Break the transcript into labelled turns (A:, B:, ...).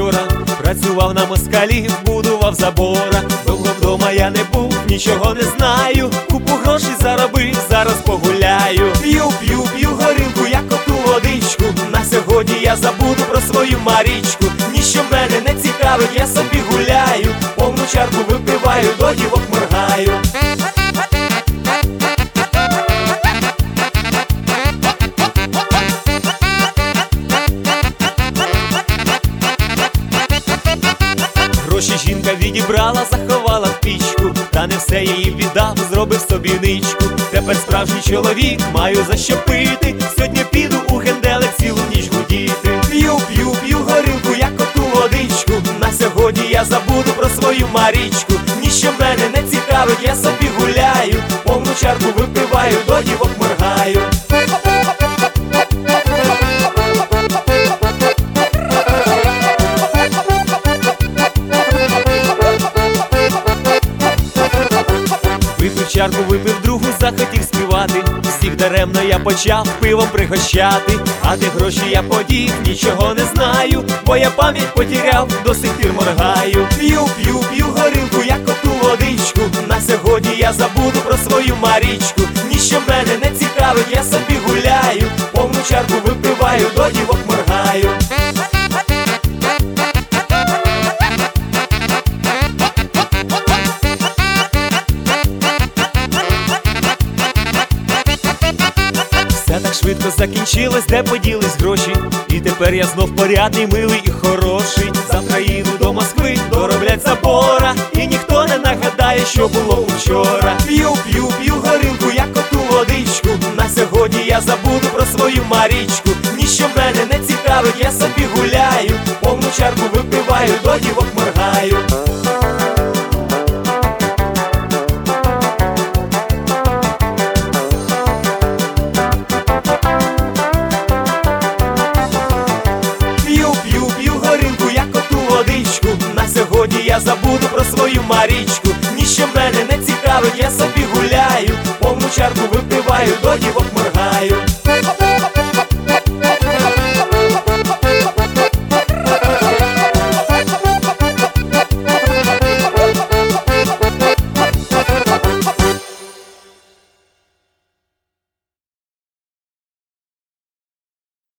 A: вчора, працював на москалі, будував забора. Довго вдома я не був, нічого не знаю. Купу грошей заробив, зараз погуляю. П'ю горілку, як оту водичку. На сьогодні я забуду про свою Марічку. Ніщо мене не цікавить, я собі гуляю. Повну чарку випиваю, до дівок моргаю. Гроші жінка відібрала, заховала в пічку. Та не все її віддав, зробив собі ничку. Тепер справжній чоловік, маю за що пити. Сьогодні піду у генделик цілу ніч гудіти. П'ю горілку, як оту водичку. На сьогодні я забуду про свою Марічку. Ніщо мене не цікавить, я собі гуляю. Повну чарку випиваю, до дівок моргаю. Випив чарку, випив другу, захотів співати. Всіх даремно я почав пивом пригощати. А де гроші я подів, нічого не знаю. Бо я пам'ять потеряв, до сих пір моргаю. П'ю горілку, як оту водичку. На сьогодні я забуду про свою Марічку. Ніщо мене не цікавить, я собі гуляю. Повну чарку випиваю, до дівок моргаю. Все так швидко закінчилось, де поділись гроші. І тепер я знов порядний, милий і хороший. Завтра їду до Москви, дороблять забора. І ніхто не нагадає, що було вчора. П'ю горілку, як оту водичку. На сьогодні я забуду про свою Марічку. Ніщо мене не цікавить, я собі гуляю. Повну чарку випиваю, до дівок моргаю. П'ю горілку, як оту водичку. На сьогодні я забуду про свою Марічку. Ніщо мене не цікавить, я собі гуляю. Повну чарку випиваю, до дівок